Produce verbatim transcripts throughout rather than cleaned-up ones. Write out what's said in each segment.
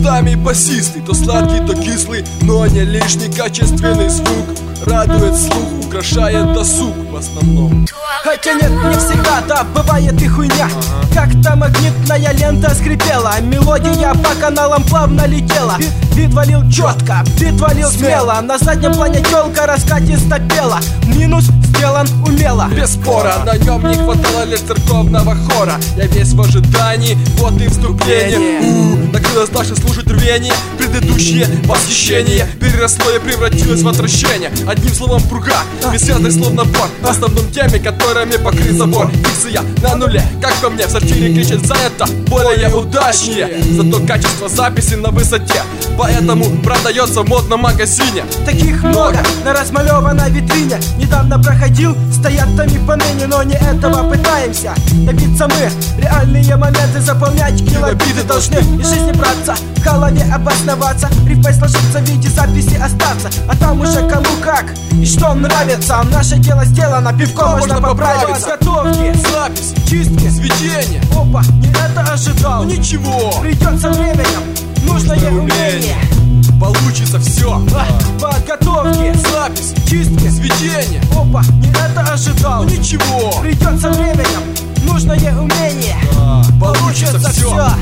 местами басистый, то сладкий, то кислый, но не лишний качественный звук радует слух, украшает досуг в основном. Хотя нет, не всегда, да, бывает и хуйня. Как-то магнитная лента скрипела, мелодия по каналам плавно летела. Бит валил четко, бит валил смело, на заднем плане тёлка раскатисто пела. Минус сделан умело. Без спора, на нем не хватало лишь церковного хора. Я весь в ожидании, вот и вступление. У, накрылось наше слушать рвение. Предыдущее восхищение переросло и превратилось в отвращение. Одним словом пруга, бессвязный словно бор. В основном теме, которыми покрыт забор. Фикция на нуле, как по мне, в сортире кричит занято более удачнее. Зато качество записи на высоте, поэтому продается в модном магазине. Таких много на размалеванной витрине. Недавно проходил, стоят там и поныне. Но не этого пытаемся добиться мы. Реальные моменты заполнять, килобиты должны из жизни браться, в голове обосноваться, рифмой сложиться в виде записи остаться. А там уже кому как и что нравится. Наше дело сделано, пивко можно, можно поправить. Подготовки, запись, чистки, сведения. Опа, не это ожидал. Ну ничего, придется временем, нужное умение. Получится все. А, подготовки, запись, чистки, сведения. Опа, не это ожидал. Ну ничего, придется временем, нужное умение. Да, получится, получится все. все.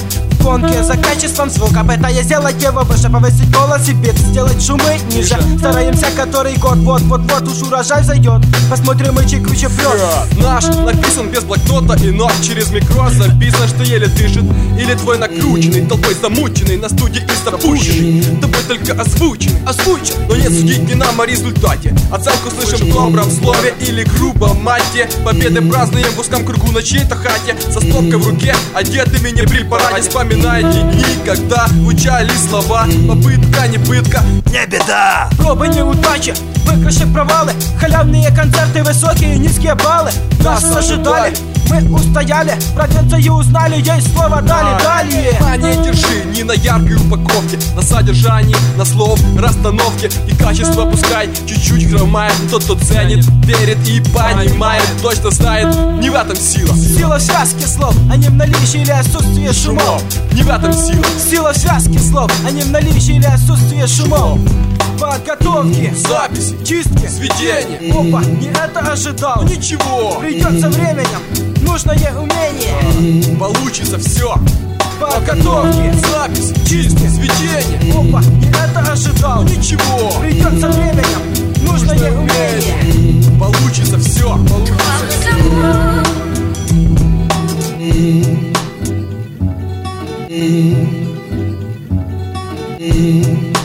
В гонке за качеством звука пытаясь сделать его выше, повысить голос и бит, сделать шумы ниже. Стараемся который год, вот-вот-вот уж урожай зайдет. Посмотрим, и чей круче прет. Наш написан без блокнота и нот, через микро записано, что еле дышит. Или твой накрученный, толпой замученный, на студии и запущенный, тобой только озвученный, озвучен. Но нет, судить не нам о результате. Оценку слышим в добром слове или грубом мате. Победы празднуем в узком кругу на чьей-то хате, со стопкой в руке, одетыми не при параде. Вспоминайте дни, когда звучали слова. Попытка, не пытка, не беда. Пробы, неудачи, выигрыши, провалы, халявные концерты, высокие и низкие баллы. Нас ожидали, мы устояли, провинцию узнали, ей слово дали, далее. Внимание держи, не на яркой упаковке, на содержании, на слов, расстановке. И качество пускай чуть-чуть хромает, тот, кто ценит, верит и понимает, точно знает, не в этом сила. Сила в связке слов, а не в наличии или отсутствии шумов. Не в этом сила. Сила в связке слов, а не в наличии или отсутствии шумов. Подготовки, записи, чистки, сведения. Опа, не это ожидал. Ну ничего, придется временем, нужное умение. Получится все. Подготовки, запись, чистки, сведения. Опа, не это ожидал. Ну ничего, придется временем, нужное умение. Получится все. Получится.